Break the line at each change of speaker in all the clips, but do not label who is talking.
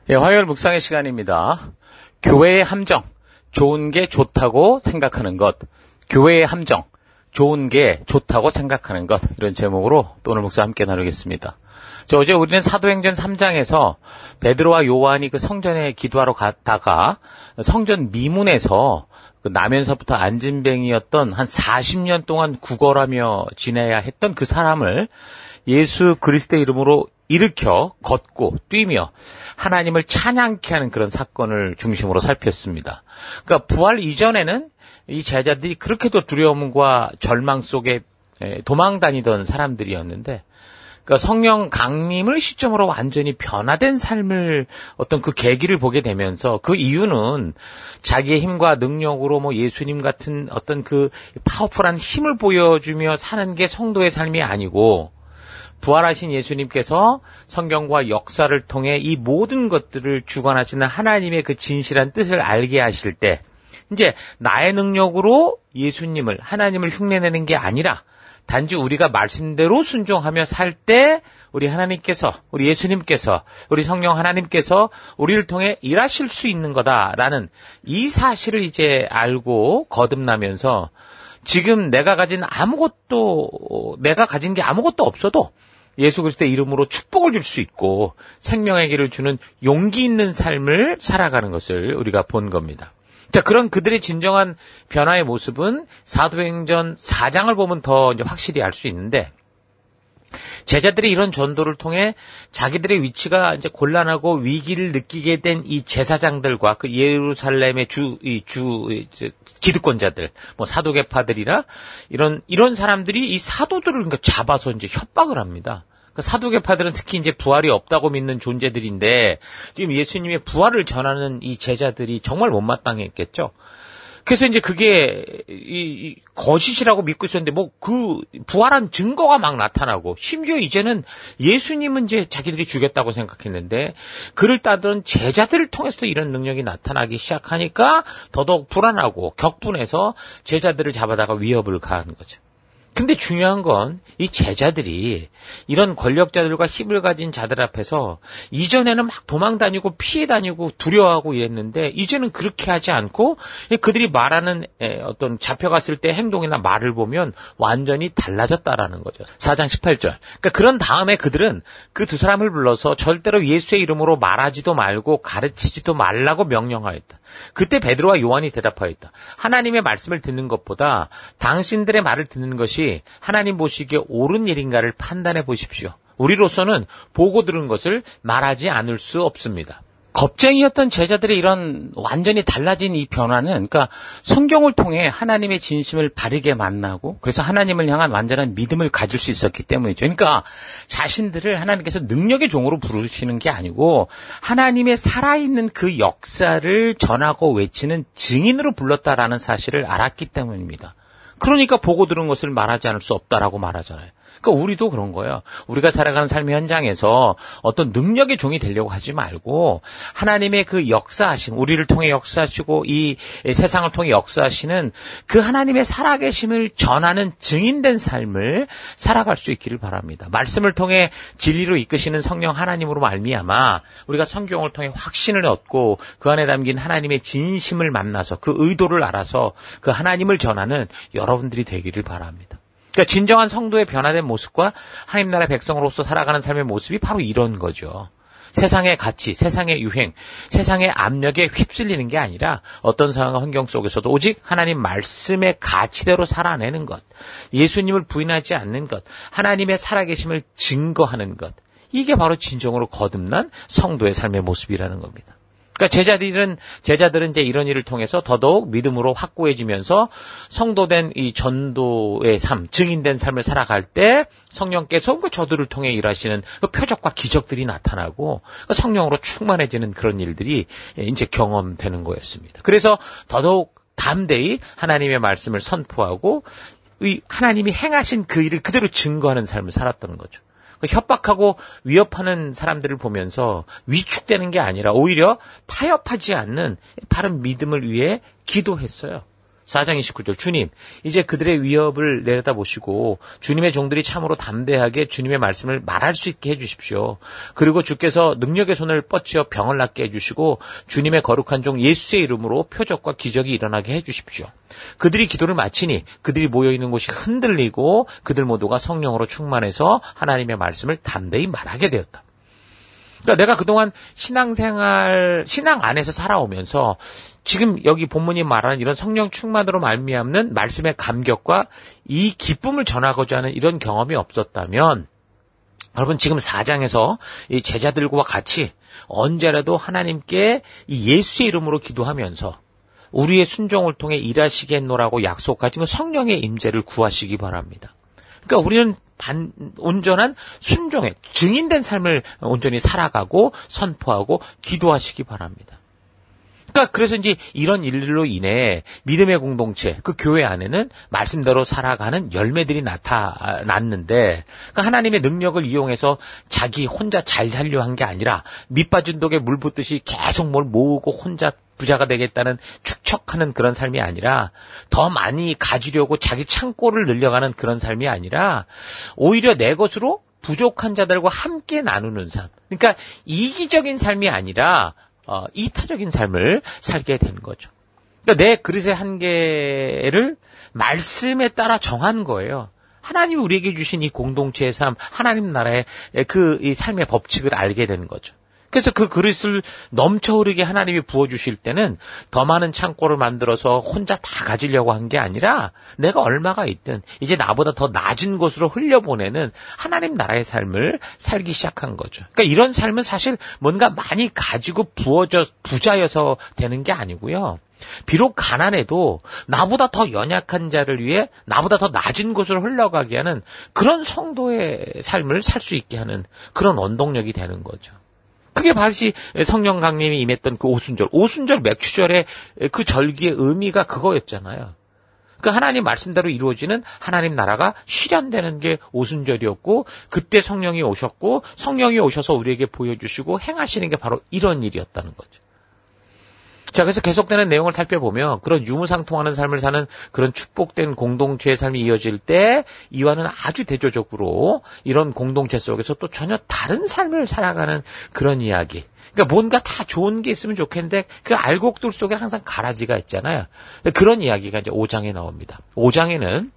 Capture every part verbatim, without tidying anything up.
예, 화요일 묵상의 시간입니다. 교회의 함정, 좋은 게 좋다고 생각하는 것. 교회의 함정, 좋은 게 좋다고 생각하는 것. 이런 제목으로 또 오늘 묵상 함께 나누겠습니다. 저 어제 우리는 사도행전 삼 장에서 베드로와 요한이 그 성전에 기도하러 갔다가 성전 미문에서 그 나면서부터 안진뱅이였던 한 사십 년 동안 구걸하며 지내야 했던 그 사람을 예수 그리스도의 이름으로 일으켜 걷고 뛰며 하나님을 찬양케 하는 그런 사건을 중심으로 살폈습니다. 그러니까 부활 이전에는 이 제자들이 그렇게도 두려움과 절망 속에 도망 다니던 사람들이었는데, 그러니까 성령 강림을 시점으로 완전히 변화된 삶을 어떤 그 계기를 보게 되면서, 그 이유는 자기의 힘과 능력으로 뭐 예수님 같은 어떤 그 파워풀한 힘을 보여주며 사는 게 성도의 삶이 아니고, 부활하신 예수님께서 성경과 역사를 통해 이 모든 것들을 주관하시는 하나님의 그 진실한 뜻을 알게 하실 때, 이제 나의 능력으로 예수님을, 하나님을 흉내내는 게 아니라 단지 우리가 말씀대로 순종하며 살 때 우리 하나님께서, 우리 예수님께서, 우리 성령 하나님께서 우리를 통해 일하실 수 있는 거다라는 이 사실을 이제 알고 거듭나면서, 지금 내가 가진 아무것도, 내가 가진 게 아무것도 없어도 예수 그리스도의 이름으로 축복을 줄 수 있고 생명의 길을 주는 용기 있는 삶을 살아가는 것을 우리가 본 겁니다. 자, 그런 그들의 진정한 변화의 모습은 사도행전 사 장을 보면 더 이제 확실히 알 수 있는데, 제자들이 이런 전도를 통해 자기들의 위치가 이제 곤란하고 위기를 느끼게 된 이 제사장들과 그 예루살렘의 주, 이 주, 기득권자들, 뭐 사두개파들이라 이런, 이런 사람들이 이 사도들을 그러니까 잡아서 이제 협박을 합니다. 그 사두개파들은 특히 이제 부활이 없다고 믿는 존재들인데, 지금 예수님의 부활을 전하는 이 제자들이 정말 못마땅했겠죠. 그래서 이제 그게 이, 이 거짓이라고 믿고 있었는데, 뭐 그 부활한 증거가 막 나타나고, 심지어 이제는 예수님은 이제 자기들이 죽였다고 생각했는데 그를 따르던 제자들을 통해서도 이런 능력이 나타나기 시작하니까 더더욱 불안하고 격분해서 제자들을 잡아다가 위협을 가하는 거죠. 근데 중요한 건 이 제자들이 이런 권력자들과 힘을 가진 자들 앞에서 이전에는 막 도망다니고 피해 다니고 두려워하고 이랬는데, 이제는 그렇게 하지 않고 그들이 말하는 어떤 잡혀갔을 때 행동이나 말을 보면 완전히 달라졌다라는 거죠. 사 장 십팔 절. 그러니까 그런 다음에 그들은 그 두 사람을 불러서 절대로 예수의 이름으로 말하지도 말고 가르치지도 말라고 명령하였다. 그때 베드로와 요한이 대답하였다. 하나님의 말씀을 듣는 것보다 당신들의 말을 듣는 것이 하나님 보시기에 옳은 일인가를 판단해 보십시오. 우리로서는 보고 들은 것을 말하지 않을 수 없습니다. 겁쟁이였던 제자들의 이런 완전히 달라진 이 변화는, 그러니까 성경을 통해 하나님의 진심을 바르게 만나고, 그래서 하나님을 향한 완전한 믿음을 가질 수 있었기 때문이죠. 그러니까 자신들을 하나님께서 능력의 종으로 부르시는 게 아니고 하나님의 살아있는 그 역사를 전하고 외치는 증인으로 불렀다라는 사실을 알았기 때문입니다. 그러니까 보고 들은 것을 말하지 않을 수 없다라고 말하잖아요. 그러니까 우리도 그런 거예요. 우리가 살아가는 삶의 현장에서 어떤 능력의 종이 되려고 하지 말고 하나님의 그 역사하심, 우리를 통해 역사하시고 이 세상을 통해 역사하시는 그 하나님의 살아계심을 전하는 증인된 삶을 살아갈 수 있기를 바랍니다. 말씀을 통해 진리로 이끄시는 성령 하나님으로 말미암아 우리가 성경을 통해 확신을 얻고 그 안에 담긴 하나님의 진심을 만나서 그 의도를 알아서 그 하나님을 전하는 여러분들이 되기를 바랍니다. 그러니까 진정한 성도의 변화된 모습과 하나님 나라의 백성으로서 살아가는 삶의 모습이 바로 이런 거죠. 세상의 가치, 세상의 유행, 세상의 압력에 휩쓸리는 게 아니라 어떤 상황과 환경 속에서도 오직 하나님 말씀의 가치대로 살아내는 것, 예수님을 부인하지 않는 것, 하나님의 살아계심을 증거하는 것, 이게 바로 진정으로 거듭난 성도의 삶의 모습이라는 겁니다. 그러니까 제자들은, 제자들은 이제 이런 일을 통해서 더더욱 믿음으로 확고해지면서 성도된 이 전도의 삶, 증인된 삶을 살아갈 때 성령께서 그 저들을 통해 일하시는 그 표적과 기적들이 나타나고 성령으로 충만해지는 그런 일들이 이제 경험되는 거였습니다. 그래서 더더욱 담대히 하나님의 말씀을 선포하고 이 하나님이 행하신 그 일을 그대로 증거하는 삶을 살았던 거죠. 협박하고 위협하는 사람들을 보면서 위축되는 게 아니라 오히려 타협하지 않는 바른 믿음을 위해 기도했어요. 사 장 이십구 절 주님 이제 그들의 위협을 내려다보시고 주님의 종들이 참으로 담대하게 주님의 말씀을 말할 수 있게 해주십시오. 그리고 주께서 능력의 손을 뻗치어 병을 낫게 해주시고 주님의 거룩한 종 예수의 이름으로 표적과 기적이 일어나게 해주십시오. 그들이 기도를 마치니 그들이 모여있는 곳이 흔들리고 그들 모두가 성령으로 충만해서 하나님의 말씀을 담대히 말하게 되었다. 그러니까 내가 그동안 신앙생활, 신앙 안에서 살아오면서 지금 여기 본문이 말하는 이런 성령 충만으로 말미암는 말씀의 감격과 이 기쁨을 전하고자 하는 이런 경험이 없었다면 여러분 지금 사 장에서 이 제자들과 같이 언제라도 하나님께 이 예수의 이름으로 기도하면서 우리의 순종을 통해 일하시겠노라고 약속하신 성령의 임재를 구하시기 바랍니다. 그러니까 우리는 반, 온전한 순종의 증인된 삶을 온전히 살아가고 선포하고 기도하시기 바랍니다. 그러니까 그래서 이제 이런 일로 인해 믿음의 공동체, 그 교회 안에는 말씀대로 살아가는 열매들이 나타났는데, 그러니까 하나님의 능력을 이용해서 자기 혼자 잘 살려 한 게 아니라 밑빠진 독에 물 붓듯이 계속 뭘 모으고 혼자 부자가 되겠다는 축척하는 그런 삶이 아니라 더 많이 가지려고 자기 창고를 늘려가는 그런 삶이 아니라 오히려 내 것으로 부족한 자들과 함께 나누는 삶. 그러니까 이기적인 삶이 아니라 어, 이타적인 삶을 살게 된 거죠. 그러니까 내 그릇의 한계를 말씀에 따라 정한 거예요. 하나님이 우리에게 주신 이 공동체의 삶, 하나님 나라의 그 이 삶의 법칙을 알게 된 거죠. 그래서 그 그릇을 넘쳐 흐르게 하나님이 부어주실 때는 더 많은 창고를 만들어서 혼자 다 가지려고 한 게 아니라 내가 얼마가 있든 이제 나보다 더 낮은 곳으로 흘려보내는 하나님 나라의 삶을 살기 시작한 거죠. 그러니까 이런 삶은 사실 뭔가 많이 가지고 부어져 부자여서 되는 게 아니고요. 비록 가난해도 나보다 더 연약한 자를 위해 나보다 더 낮은 곳으로 흘러가게 하는 그런 성도의 삶을 살 수 있게 하는 그런 원동력이 되는 거죠. 그게 바로 성령 강림이 임했던 그 오순절, 오순절 맥추절의 그 절기의 의미가 그거였잖아요. 그러니까 하나님 말씀대로 이루어지는 하나님 나라가 실현되는 게 오순절이었고 그때 성령이 오셨고 성령이 오셔서 우리에게 보여주시고 행하시는 게 바로 이런 일이었다는 거죠. 자, 그래서 계속되는 내용을 살펴보면 그런 유무상통하는 삶을 사는 그런 축복된 공동체의 삶이 이어질 때 이와는 아주 대조적으로 이런 공동체 속에서 또 전혀 다른 삶을 살아가는 그런 이야기. 그러니까 뭔가 다 좋은 게 있으면 좋겠는데 그 알곡들 속에 항상 가라지가 있잖아요. 그런 이야기가 이제 오 장에 나옵니다. 오 장에는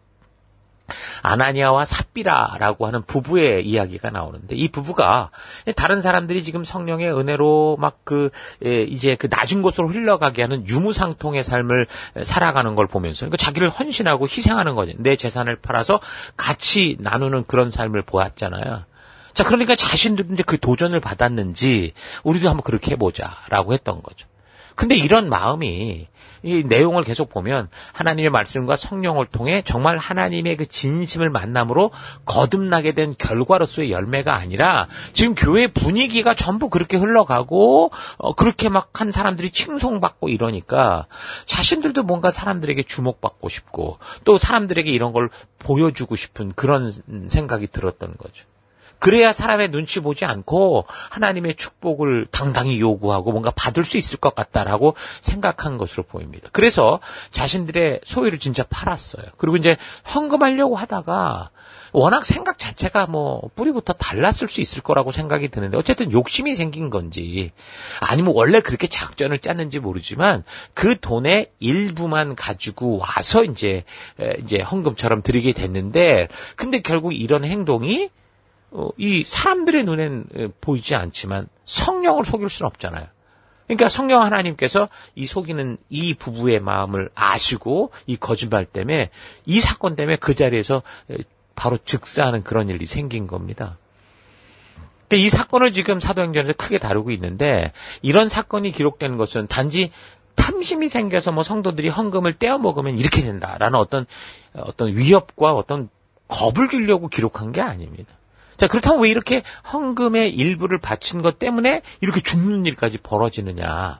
아나니아와 삽비라라고 하는 부부의 이야기가 나오는데 이 부부가 다른 사람들이 지금 성령의 은혜로 막 그 이제 그 낮은 곳으로 흘러가게 하는 유무상통의 삶을 살아가는 걸 보면서 그러니까 자기를 헌신하고 희생하는 거죠. 내 재산을 팔아서 같이 나누는 그런 삶을 보았잖아요. 자, 그러니까 자신들도 이제 그 도전을 받았는지 우리도 한번 그렇게 해보자라고 했던 거죠. 근데 이런 마음이 이 내용을 계속 보면 하나님의 말씀과 성령을 통해 정말 하나님의 그 진심을 만남으로 거듭나게 된 결과로서의 열매가 아니라 지금 교회 분위기가 전부 그렇게 흘러가고 어, 그렇게 막 한 사람들이 칭송받고 이러니까 자신들도 뭔가 사람들에게 주목받고 싶고 또 사람들에게 이런 걸 보여주고 싶은 그런 생각이 들었던 거죠. 그래야 사람의 눈치 보지 않고 하나님의 축복을 당당히 요구하고 뭔가 받을 수 있을 것 같다라고 생각한 것으로 보입니다. 그래서 자신들의 소유를 진짜 팔았어요. 그리고 이제 헌금하려고 하다가 워낙 생각 자체가 뭐 뿌리부터 달랐을 수 있을 거라고 생각이 드는데 어쨌든 욕심이 생긴 건지 아니면 원래 그렇게 작전을 짰는지 모르지만 그 돈의 일부만 가지고 와서 이제 이제 헌금처럼 드리게 됐는데 근데 결국 이런 행동이 어, 이 사람들의 눈엔 보이지 않지만 성령을 속일 수는 없잖아요. 그러니까 성령 하나님께서 이 속이는 이 부부의 마음을 아시고 이 거짓말 때문에 이 사건 때문에 그 자리에서 바로 즉사하는 그런 일이 생긴 겁니다. 그러니까 이 사건을 지금 사도행전에서 크게 다루고 있는데 이런 사건이 기록되는 것은 단지 탐심이 생겨서 뭐 성도들이 헌금을 떼어 먹으면 이렇게 된다라는 어떤 어떤 위협과 어떤 겁을 주려고 기록한 게 아닙니다. 자, 그렇다면 왜 이렇게 헌금의 일부를 바친 것 때문에 이렇게 죽는 일까지 벌어지느냐.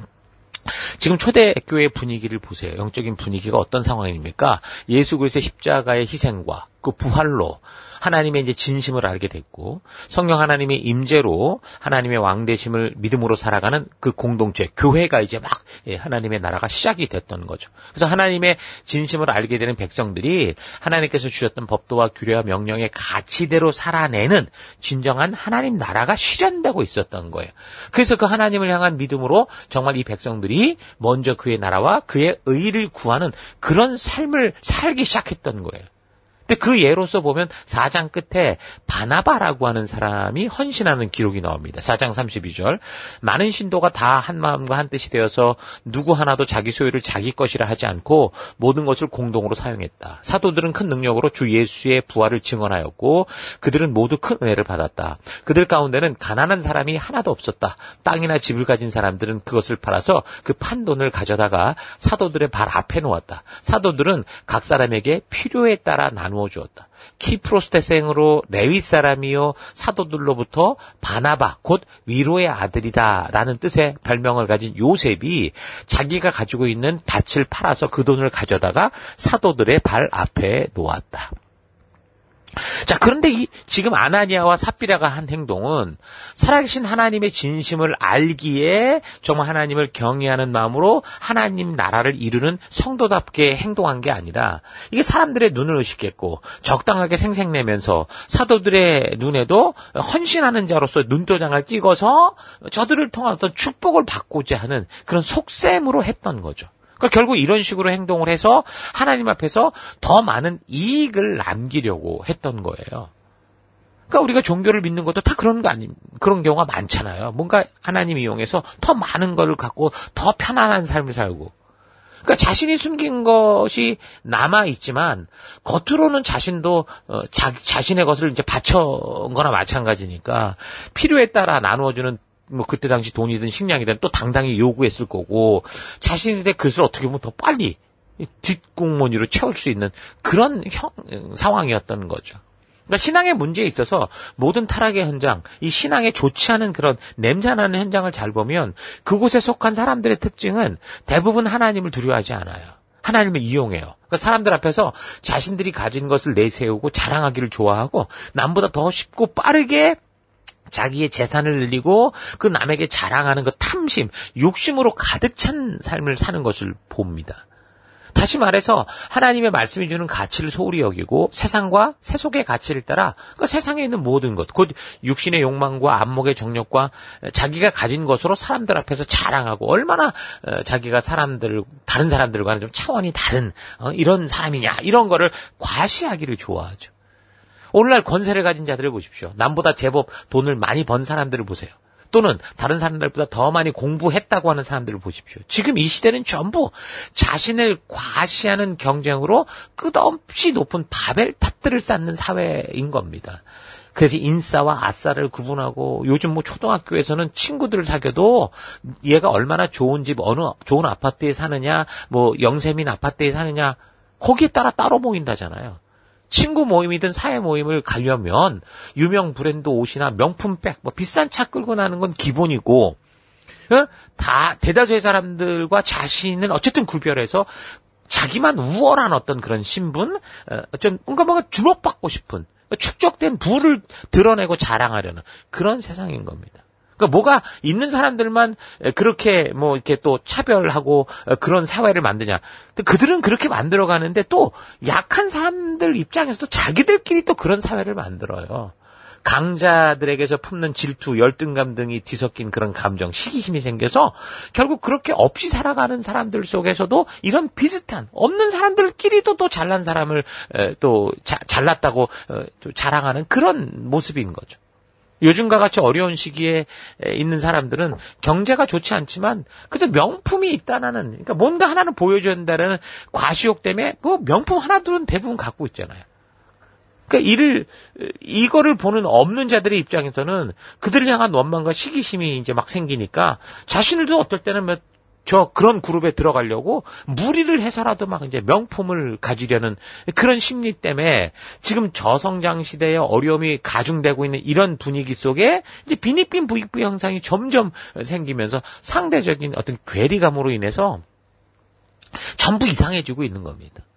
지금 초대교회 분위기를 보세요. 영적인 분위기가 어떤 상황입니까? 예수 그리스도의 십자가의 희생과 그 부활로 하나님의 이제 진심을 알게 됐고 성령 하나님의 임재로 하나님의 왕되심을 믿음으로 살아가는 그 공동체 교회가 이제 막 하나님의 나라가 시작이 됐던 거죠. 그래서 하나님의 진심을 알게 되는 백성들이 하나님께서 주셨던 법도와 규례와 명령의 가치대로 살아내는 진정한 하나님 나라가 실현되고 있었던 거예요. 그래서 그 하나님을 향한 믿음으로 정말 이 백성들이 먼저 그의 나라와 그의 의를 구하는 그런 삶을 살기 시작했던 거예요. 근데 그 예로서 보면 사 장 끝에 바나바라고 하는 사람이 헌신하는 기록이 나옵니다. 사 장 삼십이 절. 많은 신도가 다 한 마음과 한 뜻이 되어서 누구 하나도 자기 소유를 자기 것이라 하지 않고 모든 것을 공동으로 사용했다. 사도들은 큰 능력으로 주 예수의 부활을 증언하였고 그들은 모두 큰 은혜를 받았다. 그들 가운데는 가난한 사람이 하나도 없었다. 땅이나 집을 가진 사람들은 그것을 팔아서 그 판돈을 가져다가 사도들의 발 앞에 놓았다. 사도들은 각 사람에게 필요에 따라 나누어 주었다. 키프로스테생으로 레위 사람이요 사도들로부터 바나바 곧 위로의 아들이다 라는 뜻의 별명을 가진 요셉이 자기가 가지고 있는 밭을 팔아서 그 돈을 가져다가 사도들의 발 앞에 놓았다. 자, 그런데 이 지금 아나니아와 삽비라가 한 행동은 살아계신 하나님의 진심을 알기에 정말 하나님을 경외하는 마음으로 하나님 나라를 이루는 성도답게 행동한 게 아니라 이게 사람들의 눈을 의식했고 적당하게 생색내면서 사도들의 눈에도 헌신하는 자로서 눈도장을 찍어서 저들을 통한 어떤 축복을 받고자 하는 그런 속셈으로 했던 거죠. 그러니까 결국 이런 식으로 행동을 해서 하나님 앞에서 더 많은 이익을 남기려고 했던 거예요. 그러니까 우리가 종교를 믿는 것도 다 그런 거 아니, 그런 경우가 많잖아요. 뭔가 하나님 이용해서 더 많은 걸 갖고 더 편안한 삶을 살고. 그러니까 자신이 숨긴 것이 남아있지만 겉으로는 자신도 어, 자, 자신의 것을 이제 바쳐온 거나 마찬가지니까 필요에 따라 나누어주는 뭐 그때 당시 돈이든 식량이든 또 당당히 요구했을 거고 자신의 그것을 어떻게 보면 더 빨리 뒷국무늬로 채울 수 있는 그런 형, 상황이었던 거죠. 그러니까 신앙의 문제에 있어서 모든 타락의 현장, 이 신앙에 좋지 않은 그런 냄새나는 현장을 잘 보면 그곳에 속한 사람들의 특징은 대부분 하나님을 두려워하지 않아요. 하나님을 이용해요. 그러니까 사람들 앞에서 자신들이 가진 것을 내세우고 자랑하기를 좋아하고 남보다 더 쉽고 빠르게 자기의 재산을 늘리고 그 남에게 자랑하는 그 탐심, 욕심으로 가득 찬 삶을 사는 것을 봅니다. 다시 말해서 하나님의 말씀이 주는 가치를 소홀히 여기고 세상과 세속의 가치를 따라 그 세상에 있는 모든 것, 곧 육신의 욕망과 안목의 정욕과 자기가 가진 것으로 사람들 앞에서 자랑하고 얼마나 자기가 사람들, 다른 사람들과는 좀 차원이 다른 이런 사람이냐 이런 거를 과시하기를 좋아하죠. 오늘날 권세를 가진 자들을 보십시오. 남보다 제법 돈을 많이 번 사람들을 보세요. 또는 다른 사람들보다 더 많이 공부했다고 하는 사람들을 보십시오. 지금 이 시대는 전부 자신을 과시하는 경쟁으로 끝없이 높은 바벨탑들을 쌓는 사회인 겁니다. 그래서 인싸와 아싸를 구분하고 요즘 뭐 초등학교에서는 친구들을 사귀어도 얘가 얼마나 좋은 집, 어느 좋은 아파트에 사느냐, 뭐 영세민 아파트에 사느냐 거기에 따라 따로 모인다잖아요. 친구 모임이든 사회 모임을 가려면 유명 브랜드 옷이나 명품백, 뭐 비싼 차 끌고 나는 건 기본이고, 어? 다 대다수의 사람들과 자신은 어쨌든 구별해서 자기만 우월한 어떤 그런 신분, 어, 좀 뭔가 뭔가 주목받고 싶은 축적된 부를 드러내고 자랑하려는 그런 세상인 겁니다. 그러니까 뭐가 있는 사람들만 그렇게 뭐 이렇게 또 차별하고 그런 사회를 만드냐. 그들은 그렇게 만들어 가는데 또 약한 사람들 입장에서도 자기들끼리 또 그런 사회를 만들어요. 강자들에게서 품는 질투, 열등감 등이 뒤섞인 그런 감정, 시기심이 생겨서 결국 그렇게 없이 살아가는 사람들 속에서도 이런 비슷한 없는 사람들끼리도 또 잘난 사람을 또 자, 잘났다고 또 자랑하는 그런 모습인 거죠. 요즘과 같이 어려운 시기에 있는 사람들은 경제가 좋지 않지만 그래도 명품이 있다는, 그러니까 뭔가 하나는 보여줘야 된다는 과시욕 때문에 뭐 명품 하나들은 대부분 갖고 있잖아요. 그러니까 이를 이거를 보는 없는 자들의 입장에서는 그들을 향한 원망과 시기심이 이제 막 생기니까 자신들도 어떨 때는 뭐 저 그런 그룹에 들어가려고 무리를 해서라도 막 이제 명품을 가지려는 그런 심리 때문에 지금 저성장 시대의 어려움이 가중되고 있는 이런 분위기 속에 이제 빈익빈 부익부 현상이 점점 생기면서 상대적인 어떤 괴리감으로 인해서 전부 이상해지고 있는 겁니다.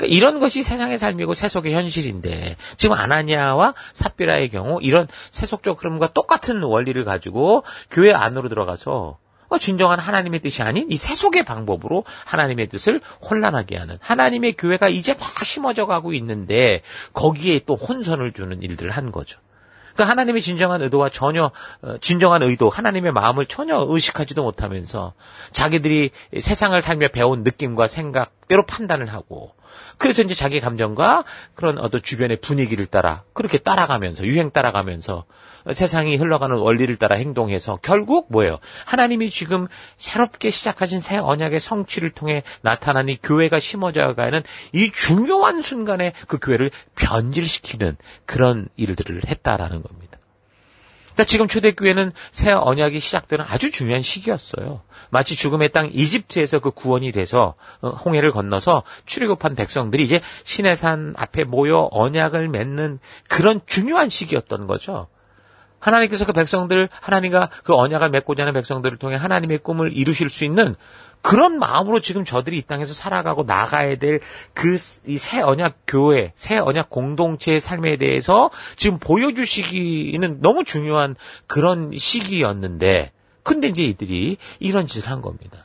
그러니까 이런 것이 세상의 삶이고 세속의 현실인데 지금 아나니아와 삽비라의 경우 이런 세속적 흐름과 똑같은 원리를 가지고 교회 안으로 들어가서 진정한 하나님의 뜻이 아닌 이 세속의 방법으로 하나님의 뜻을 혼란하게 하는 하나님의 교회가 이제 막 심어져 가고 있는데 거기에 또 혼선을 주는 일들을 한 거죠. 그러니까 하나님의 진정한 의도와 전혀 진정한 의도, 하나님의 마음을 전혀 의식하지도 못하면서 자기들이 세상을 살며 배운 느낌과 생각대로 판단을 하고 그래서 이제 자기 감정과 그런 어떤 주변의 분위기를 따라 그렇게 따라가면서 유행 따라가면서 세상이 흘러가는 원리를 따라 행동해서 결국 뭐예요? 하나님이 지금 새롭게 시작하신 새 언약의 성취를 통해 나타난 이 교회가 심어져가는 이 중요한 순간에 그 교회를 변질시키는 그런 일들을 했다라는 겁니다. 그러니까 지금 초대교회는 새 언약이 시작되는 아주 중요한 시기였어요. 마치 죽음의 땅 이집트에서 그 구원이 돼서 홍해를 건너서 출애굽한 백성들이 이제 시내산 앞에 모여 언약을 맺는 그런 중요한 시기였던 거죠. 하나님께서 그 백성들, 하나님과 그 언약을 맺고자 하는 백성들을 통해 하나님의 꿈을 이루실 수 있는 그런 마음으로 지금 저들이 이 땅에서 살아가고 나가야 될 그 이 새 언약 교회, 새 언약 공동체의 삶에 대해서 지금 보여주시기는 너무 중요한 그런 시기였는데, 근데 이제 이들이 이런 짓을 한 겁니다.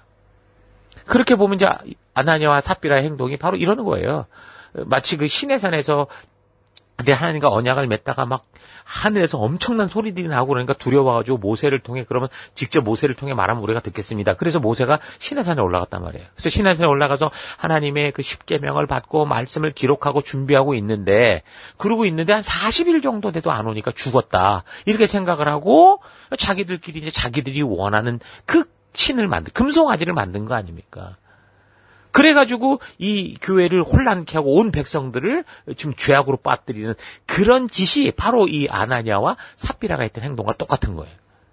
그렇게 보면 이제 아나니아와 삽비라의 행동이 바로 이러는 거예요. 마치 그 시내산에서 근데 하나님과 언약을 맺다가 막 하늘에서 엄청난 소리들이 나고 그러니까 두려워가지고 모세를 통해 그러면 직접 모세를 통해 말하면 우리가 듣겠습니다. 그래서 모세가 시내산에 올라갔단 말이에요. 그래서 시내산에 올라가서 하나님의 그 십계명을 받고 말씀을 기록하고 준비하고 있는데 그러고 있는데 한 사십 일 정도 돼도 안 오니까 죽었다. 이렇게 생각을 하고 자기들끼리 이제 자기들이 원하는 그 신을 만든 금송아지를 만든 거 아닙니까? 그래가지고 이 교회를 혼란케 하고 온 백성들을 지금 죄악으로 빠뜨리는 그런 짓이 바로 이 아나니아와 삽비라가 했던 행동과 똑같은 거예요.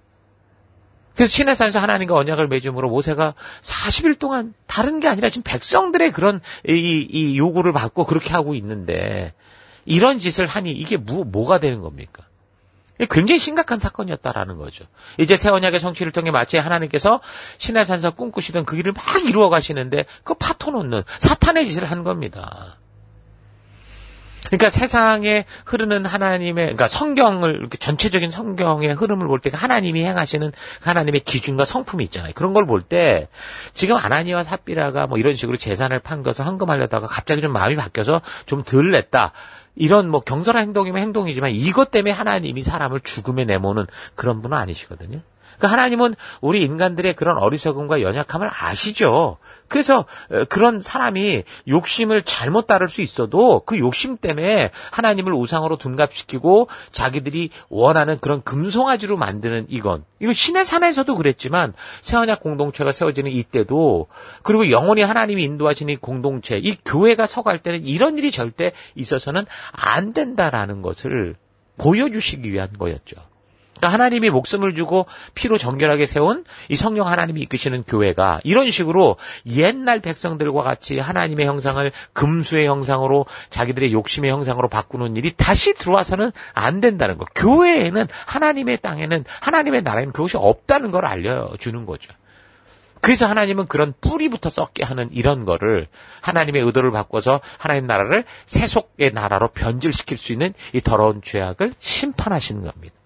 그래서 시내산에서 하나님과 언약을 맺음으로 모세가 사십 일 동안 다른 게 아니라 지금 백성들의 그런 이, 이 요구를 받고 그렇게 하고 있는데 이런 짓을 하니 이게 뭐, 뭐가 되는 겁니까? 굉장히 심각한 사건이었다라는 거죠. 이제 새 언약의 성취를 통해 마치 하나님께서 시내산에서 꿈꾸시던 그 일을 막 이루어 가시는데 그 파토놓는 사탄의 짓을 한 겁니다. 그러니까 세상에 흐르는 하나님의, 그러니까 성경을, 이렇게 전체적인 성경의 흐름을 볼 때 하나님이 행하시는 하나님의 기준과 성품이 있잖아요. 그런 걸 볼 때 지금 아나니아와 삽비라가 뭐 이런 식으로 재산을 판겨서 헌금하려다가 갑자기 좀 마음이 바뀌어서 좀 덜 냈다. 이런 뭐 경솔한 행동이면 행동이지만 이것 때문에 하나님이 사람을 죽음에 내모는 그런 분은 아니시거든요. 그러니까 하나님은 우리 인간들의 그런 어리석음과 연약함을 아시죠. 그래서 그런 사람이 욕심을 잘못 따를 수 있어도 그 욕심 때문에 하나님을 우상으로 둔갑시키고 자기들이 원하는 그런 금송아지로 만드는 이건 이거 신의 산에서도 그랬지만 새언약 공동체가 세워지는 이때도 그리고 영원히 하나님이 인도하시는 이 공동체 이 교회가 서갈 때는 이런 일이 절대 있어서는 안 된다라는 것을 보여주시기 위한 거였죠. 그러니까 하나님이 목숨을 주고 피로 정결하게 세운 이 성령 하나님이 이끄시는 교회가 이런 식으로 옛날 백성들과 같이 하나님의 형상을 금수의 형상으로 자기들의 욕심의 형상으로 바꾸는 일이 다시 들어와서는 안 된다는 거. 교회에는 하나님의 땅에는 하나님의 나라에는 그것이 없다는 걸 알려주는 거죠. 그래서 하나님은 그런 뿌리부터 썩게 하는 이런 거를 하나님의 의도를 바꿔서 하나님 나라를 세속의 나라로 변질시킬 수 있는 이 더러운 죄악을 심판하시는 겁니다.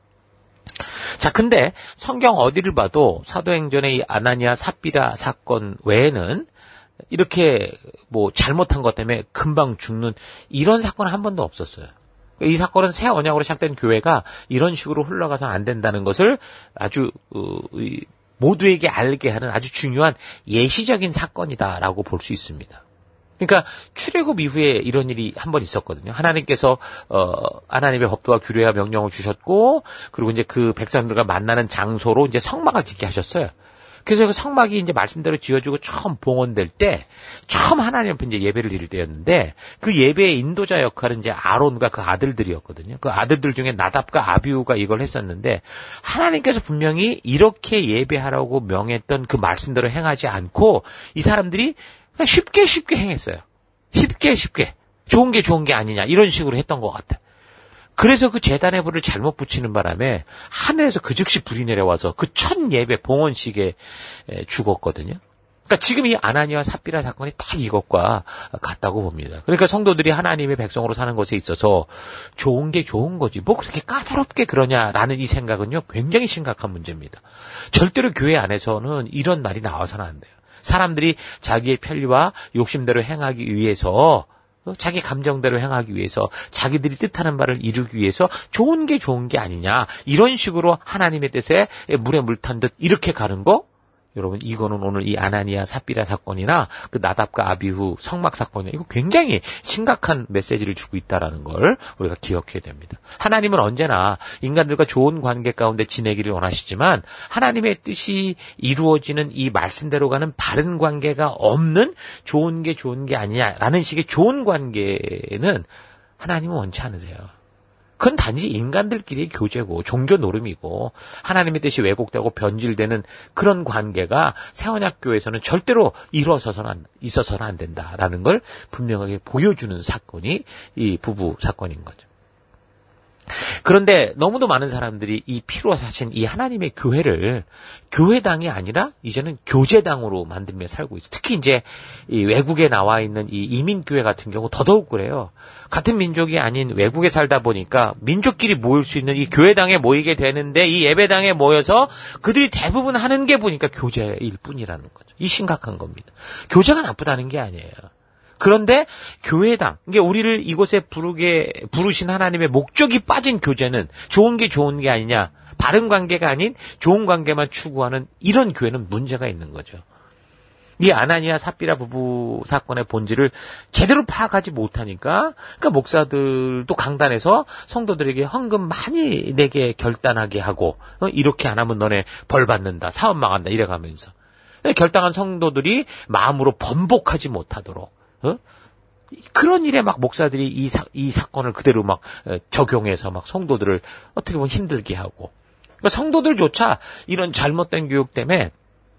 자, 근데 성경 어디를 봐도 사도행전의 이 아나니아 삽비라 사건 외에는 이렇게 뭐 잘못한 것 때문에 금방 죽는 이런 사건은 한 번도 없었어요. 이 사건은 새 언약으로 시작된 교회가 이런 식으로 흘러가서는 안 된다는 것을 아주 어, 모두에게 알게 하는 아주 중요한 예시적인 사건이다라고 볼 수 있습니다. 그러니까 출애굽 이후에 이런 일이 한 번 있었거든요. 하나님께서 어 하나님의 법도와 규례와 명령을 주셨고 그리고 이제 그 백성들과 만나는 장소로 이제 성막을 짓게 하셨어요. 그래서 그 성막이 이제 말씀대로 지어지고 처음 봉헌될 때 처음 하나님 앞에 이제 예배를 드릴 때였는데 그 예배의 인도자 역할은 이제 아론과 그 아들들이었거든요. 그 아들들 중에 나답과 아비후가 이걸 했었는데 하나님께서 분명히 이렇게 예배하라고 명했던 그 말씀대로 행하지 않고 이 사람들이 그냥 쉽게 쉽게 행했어요. 쉽게 쉽게. 좋은 게 좋은 게 아니냐. 이런 식으로 했던 것 같아. 그래서 그 제단의 불을 잘못 붙이는 바람에 하늘에서 그 즉시 불이 내려와서 그 첫 예배 봉헌식에 죽었거든요.
그러니까 지금 이 아나니아와 삽비라 사건이 딱 이것과 같다고 봅니다. 그러니까 성도들이 하나님의 백성으로 사는 것에 있어서 좋은 게 좋은 거지 뭐 그렇게 까다롭게 그러냐라는 이 생각은요 굉장히 심각한 문제입니다. 절대로 교회 안에서는 이런 말이 나와서는 안 돼요. 사람들이 자기의 편리와 욕심대로 행하기 위해서 자기 감정대로 행하기 위해서 자기들이 뜻하는 바를 이루기 위해서 좋은 게 좋은 게 아니냐 이런 식으로 하나님의 뜻에 물에 물 탄 듯 이렇게 가는 거 여러분 이거는 오늘 이 아나니아 삽비라 사건이나 그 나답과 아비후 성막 사건이나 이거 굉장히 심각한 메시지를 주고 있다라는 걸 우리가 기억해야 됩니다. 하나님은 언제나 인간들과 좋은 관계 가운데 지내기를 원하시지만 하나님의 뜻이 이루어지는 이 말씀대로 가는 바른 관계가 없는 좋은 게 좋은 게 아니냐라는 식의 좋은 관계는 하나님은 원치 않으세요. 그건 단지 인간들끼리의 교제고 종교 노름이고 하나님의 뜻이 왜곡되고 변질되는 그런 관계가 새언약교회에서는 절대로 이루어서는 안, 있어서는 안 된다라는 걸 분명하게 보여주는 사건이 이 부부 사건인 거죠. 그런데 너무도 많은 사람들이 이 피로 사신 이 하나님의 교회를 교회당이 아니라 이제는 교제당으로 만들며 살고 있어요. 특히 이제 이 외국에 나와 있는 이 이민교회 같은 경우 더더욱 그래요. 같은 민족이 아닌 외국에 살다 보니까 민족끼리 모일 수 있는 이 교회당에 모이게 되는데 이 예배당에 모여서 그들이 대부분 하는 게 보니까 교제일 뿐이라는 거죠. 이 심각한 겁니다. 교제가 나쁘다는 게 아니에요. 그런데 교회당, 이게 우리를 이곳에 부르게 부르신 하나님의 목적이 빠진 교제는 좋은 게 좋은 게 아니냐, 바른 관계가 아닌 좋은 관계만 추구하는 이런 교회는 문제가 있는 거죠. 이 아나니아 삽비라 부부 사건의 본질을 제대로 파악하지 못하니까, 그러니까 목사들도 강단에서 성도들에게 헌금 많이 내게 결단하게 하고, 어, 이렇게 안 하면 너네 벌 받는다, 사업 망한다 이래가면서 결단한 성도들이 마음으로 번복하지 못하도록. 어? 그런 일에 막 목사들이 이, 사, 이 사건을 그대로 막 적용해서 막 성도들을 어떻게 보면 힘들게 하고 그러니까 성도들조차 이런 잘못된 교육 때문에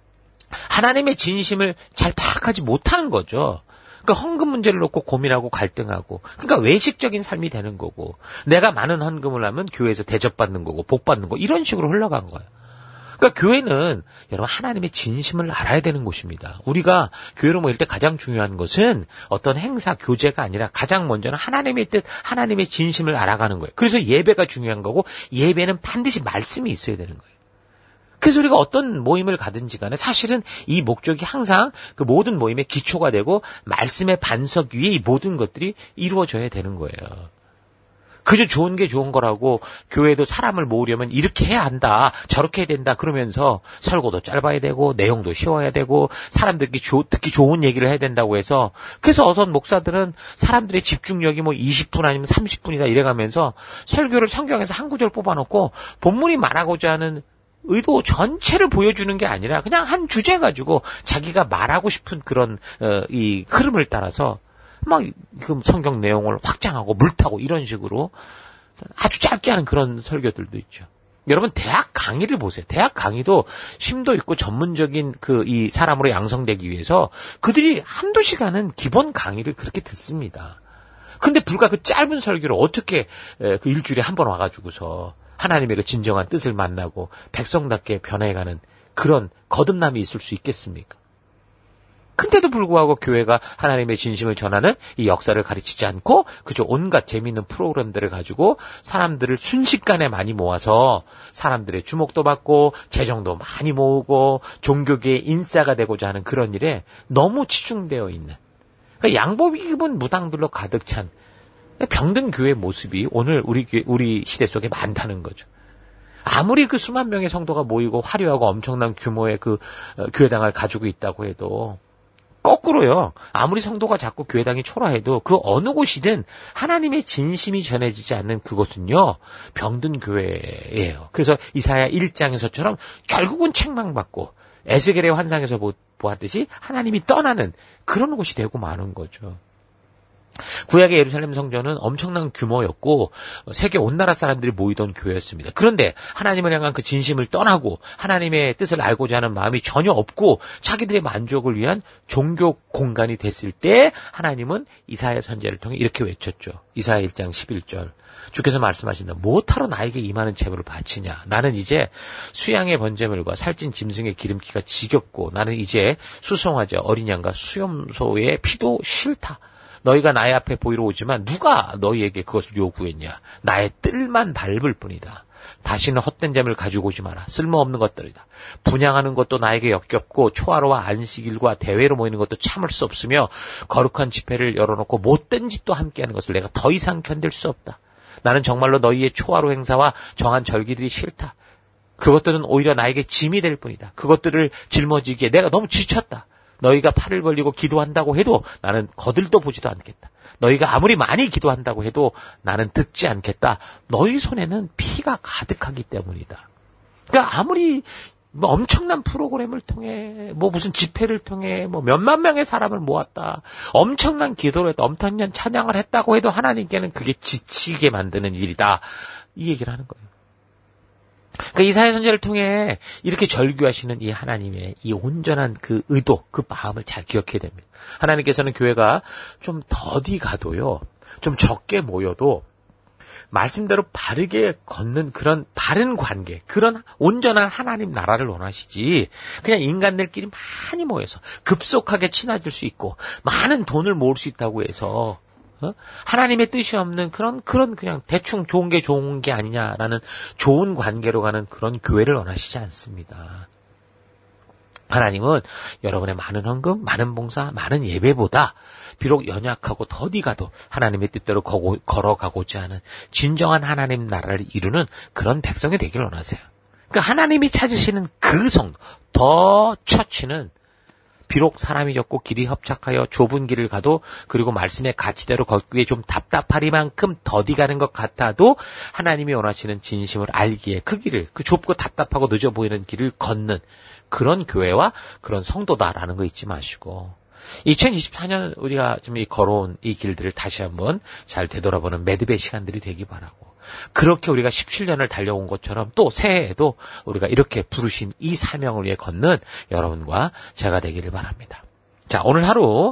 하나님의 진심을 잘 파악하지 못하는 거죠. 그러니까 헌금 문제를 놓고 고민하고 갈등하고 그러니까 외식적인 삶이 되는 거고 내가 많은 헌금을 하면 교회에서 대접받는 거고 복받는 거 이런 식으로 흘러간 거예요. 그러니까 교회는 여러분 하나님의 진심을 알아야 되는 곳입니다. 우리가 교회로 모일 때 가장 중요한 것은 어떤 행사, 교제가 아니라 가장 먼저는 하나님의 뜻, 하나님의 진심을 알아가는 거예요. 그래서 예배가 중요한 거고 예배는 반드시 말씀이 있어야 되는 거예요. 그래서 우리가 어떤 모임을 가든지 간에 사실은 이 목적이 항상 그 모든 모임의 기초가 되고 말씀의 반석 위에 이 모든 것들이 이루어져야 되는 거예요. 그저 좋은 게 좋은 거라고 교회도 사람을 모으려면 이렇게 해야 한다, 저렇게 해야 된다 그러면서 설교도 짧아야 되고 내용도 쉬워야 되고 사람들이 조, 듣기 좋은 얘기를 해야 된다고 해서 그래서 어떤 목사들은 사람들의 집중력이 뭐 이십 분 아니면 삼십 분이다 이래가면서 설교를 성경에서 한 구절 뽑아놓고 본문이 말하고자 하는 의도 전체를 보여주는 게 아니라 그냥 한 주제 가지고 자기가 말하고 싶은 그런 어, 이 흐름을 따라서 막 그 성경 내용을 확장하고 물타고 이런 식으로 아주 짧게 하는 그런 설교들도 있죠. 여러분 대학 강의를 보세요. 대학 강의도 심도 있고 전문적인 그 이 사람으로 양성되기 위해서 그들이 한두 시간은 기본 강의를 그렇게 듣습니다. 근데 불과 그 짧은 설교를 어떻게 그 일주일에 한 번 와가지고서 하나님의 그 진정한 뜻을 만나고 백성답게 변해가는 그런 거듭남이 있을 수 있겠습니까? 근데도 불구하고 교회가 하나님의 진심을 전하는 이 역사를 가르치지 않고 그저 온갖 재미있는 프로그램들을 가지고 사람들을 순식간에 많이 모아서 사람들의 주목도 받고 재정도 많이 모으고 종교계의 인싸가 되고자 하는 그런 일에 너무 치중되어 있는 그러니까 양복 입은 무당들로 가득 찬 병든 교회 모습이 오늘 우리 우리 시대 속에 많다는 거죠. 아무리 그 수만 명의 성도가 모이고 화려하고 엄청난 규모의 그 교회당을 가지고 있다고 해도 거꾸로요. 아무리 성도가 작고 교회당이 초라해도 그 어느 곳이든 하나님의 진심이 전해지지 않는 그곳은요. 병든 교회예요. 그래서 이사야 일 장에서처럼 결국은 책망받고 에스겔의 환상에서 보았듯이 하나님이 떠나는 그런 곳이 되고 마는 거죠. 구약의 예루살렘 성전은 엄청난 규모였고 세계 온 나라 사람들이 모이던 교회였습니다. 그런데 하나님을 향한 그 진심을 떠나고 하나님의 뜻을 알고자 하는 마음이 전혀 없고 자기들의 만족을 위한 종교 공간이 됐을 때 하나님은 이사야 선지자를 통해 이렇게 외쳤죠. 이사야 일 장 십일 절. 주께서 말씀하신다. 무엇하러 나에게 임하는 제물을 바치냐. 나는 이제 수양의 번제물과 살찐 짐승의 기름기가 지겹고 나는 이제 수송아지 어린 양과 수염소의 피도 싫다. 너희가 나의 앞에 보이러 오지만 누가 너희에게 그것을 요구했냐. 나의 뜰만 밟을 뿐이다. 다시는 헛된 재물을 가지고 오지 마라. 쓸모없는 것들이다. 분양하는 것도 나에게 역겹고 초하루와 안식일과 대회로 모이는 것도 참을 수 없으며 거룩한 집회를 열어놓고 못된 짓도 함께하는 것을 내가 더 이상 견딜 수 없다. 나는 정말로 너희의 초하루 행사와 정한 절기들이 싫다. 그것들은 오히려 나에게 짐이 될 뿐이다. 그것들을 짊어지기에 내가 너무 지쳤다. 너희가 팔을 벌리고 기도한다고 해도 나는 거들떠 보지도 않겠다. 너희가 아무리 많이 기도한다고 해도 나는 듣지 않겠다. 너희 손에는 피가 가득하기 때문이다. 그러니까 아무리 뭐 엄청난 프로그램을 통해 뭐 무슨 집회를 통해 뭐 몇만 명의 사람을 모았다. 엄청난 기도를 했다. 엄청난 찬양을 했다고 해도 하나님께는 그게 지치게 만드는 일이다. 이 얘기를 하는 거예요. 그러니까 이사야 선지자를 통해 이렇게 절규하시는 이 하나님의 이 온전한 그 의도, 그 마음을 잘 기억해야 됩니다. 하나님께서는 교회가 좀 더디 가도요, 좀 적게 모여도 말씀대로 바르게 걷는 그런 바른 관계, 그런 온전한 하나님 나라를 원하시지 그냥 인간들끼리 많이 모여서 급속하게 친해질 수 있고 많은 돈을 모을 수 있다고 해서 어? 하나님의 뜻이 없는 그런 그런 그냥 대충 좋은 게 좋은 게 아니냐라는 좋은 관계로 가는 그런 교회를 원하시지 않습니다. 하나님은 여러분의 많은 헌금, 많은 봉사, 많은 예배보다 비록 연약하고 더디 가도 하나님의 뜻대로 걸어가고자 하는 진정한 하나님 나라를 이루는 그런 백성이 되길 원하세요. 그러니까 하나님이 찾으시는 그 성도, 더 처치는 비록 사람이 적고 길이 협착하여 좁은 길을 가도 그리고 말씀의 가치대로 걷기에 좀 답답하리만큼 더디 가는 것 같아도 하나님이 원하시는 진심을 알기에 그 길을, 그 좁고 답답하고 늦어 보이는 길을 걷는 그런 교회와 그런 성도다라는 거 잊지 마시고 이천이십사 년 우리가 좀 이 걸어온 이 길들을 다시 한번 잘 되돌아보는 매듭의 시간들이 되기 바라고 그렇게 우리가 십칠 년을 달려온 것처럼 또 새해에도 우리가 이렇게 부르신 이 사명을 위해 걷는 여러분과 제가 되기를 바랍니다. 자, 오늘 하루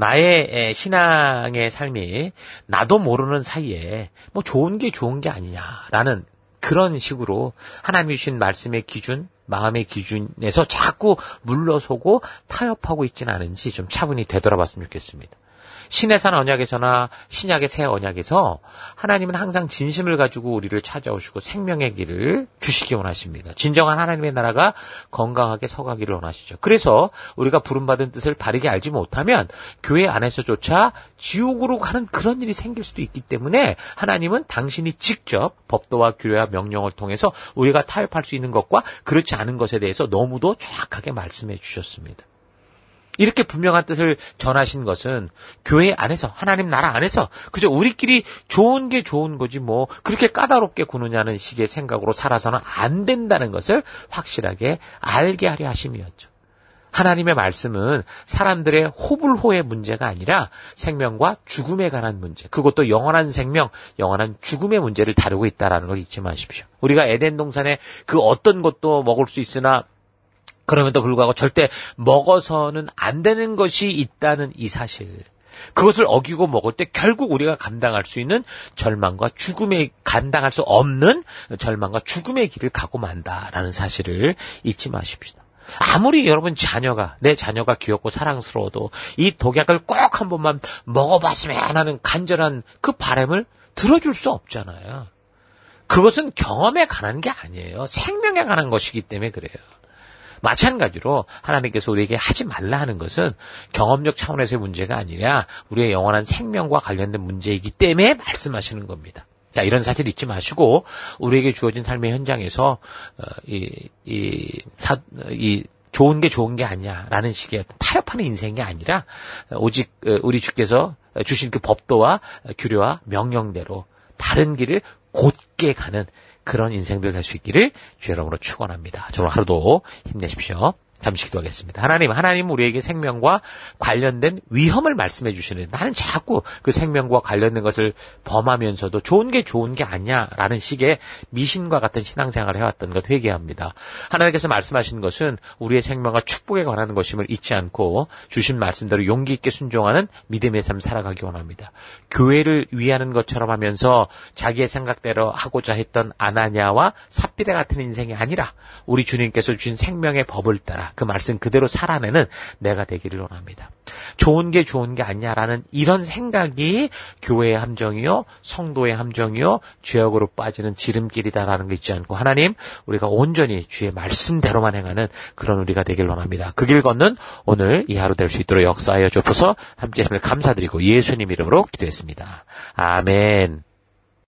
나의 신앙의 삶이 나도 모르는 사이에 뭐 좋은 게 좋은 게 아니냐라는 그런 식으로 하나님이 주신 말씀의 기준, 마음의 기준에서 자꾸 물러서고 타협하고 있지는 않은지 좀 차분히 되돌아봤으면 좋겠습니다. 신의 산 언약에서나 신약의 새 언약에서 하나님은 항상 진심을 가지고 우리를 찾아오시고 생명의 길을 주시기 원하십니다. 진정한 하나님의 나라가 건강하게 서가기를 원하시죠. 그래서 우리가 부름받은 뜻을 바르게 알지 못하면 교회 안에서조차 지옥으로 가는 그런 일이 생길 수도 있기 때문에 하나님은 당신이 직접 법도와 규례와 명령을 통해서 우리가 타협할 수 있는 것과 그렇지 않은 것에 대해서 너무도 정확하게 말씀해 주셨습니다. 이렇게 분명한 뜻을 전하신 것은 교회 안에서 하나님 나라 안에서 그저 우리끼리 좋은 게 좋은 거지 뭐 그렇게 까다롭게 구느냐는 식의 생각으로 살아서는 안 된다는 것을 확실하게 알게 하려 하심이었죠. 하나님의 말씀은 사람들의 호불호의 문제가 아니라 생명과 죽음에 관한 문제, 그것도 영원한 생명, 영원한 죽음의 문제를 다루고 있다는 걸 잊지 마십시오. 우리가 에덴 동산에 그 어떤 것도 먹을 수 있으나 그럼에도 불구하고 절대 먹어서는 안 되는 것이 있다는 이 사실. 그것을 어기고 먹을 때 결국 우리가 감당할 수 있는 절망과 죽음에 감당할 수 없는 절망과 죽음의 길을 가고 만다라는 사실을 잊지 마십시오. 아무리 여러분 자녀가 내 자녀가 귀엽고 사랑스러워도 이 독약을 꼭 한 번만 먹어봤으면 하는 간절한 그 바람을 들어줄 수 없잖아요. 그것은 경험에 관한 게 아니에요. 생명에 관한 것이기 때문에 그래요. 마찬가지로 하나님께서 우리에게 하지 말라 하는 것은 경험력 차원에서의 문제가 아니라 우리의 영원한 생명과 관련된 문제이기 때문에 말씀하시는 겁니다. 자, 이런 사실 잊지 마시고 우리에게 주어진 삶의 현장에서 어, 이, 이, 사, 이 좋은 게 좋은 게 아니야라는 식의 타협하는 인생이 아니라 오직 우리 주께서 주신 그 법도와 규례와 명령대로 바른 길을 곧게 가는 그런 인생들 될 수 있기를 주 여러분으로 축원합니다. 저는 하루도 힘내십시오. 잠시 기도하겠습니다. 하나님, 하나님 우리에게 생명과 관련된 위험을 말씀해 주시는, 나는 자꾸 그 생명과 관련된 것을 범하면서도 좋은 게 좋은 게 아니야라는 식의 미신과 같은 신앙생활을 해왔던 것 회개합니다. 하나님께서 말씀하신 것은 우리의 생명과 축복에 관한 것임을 잊지 않고 주신 말씀대로 용기 있게 순종하는 믿음의 삶 살아가기 원합니다. 교회를 위하는 것처럼 하면서 자기의 생각대로 하고자 했던 아나니아와 삽비라 같은 인생이 아니라 우리 주님께서 주신 생명의 법을 따라 그 말씀 그대로 살아내는 내가 되기를 원합니다. 좋은 게 좋은 게 아니야라는 이런 생각이 교회의 함정이요, 성도의 함정이요, 죄악으로 빠지는 지름길이다라는 거 잊지 않고 하나님, 우리가 온전히 주의 말씀대로만 행하는 그런 우리가 되길 원합니다. 그 길 걷는 오늘 이 하루 될 수 있도록 역사하여 주옵소서. 함께 하늘 감사드리고 예수님 이름으로 기도했습니다. 아멘.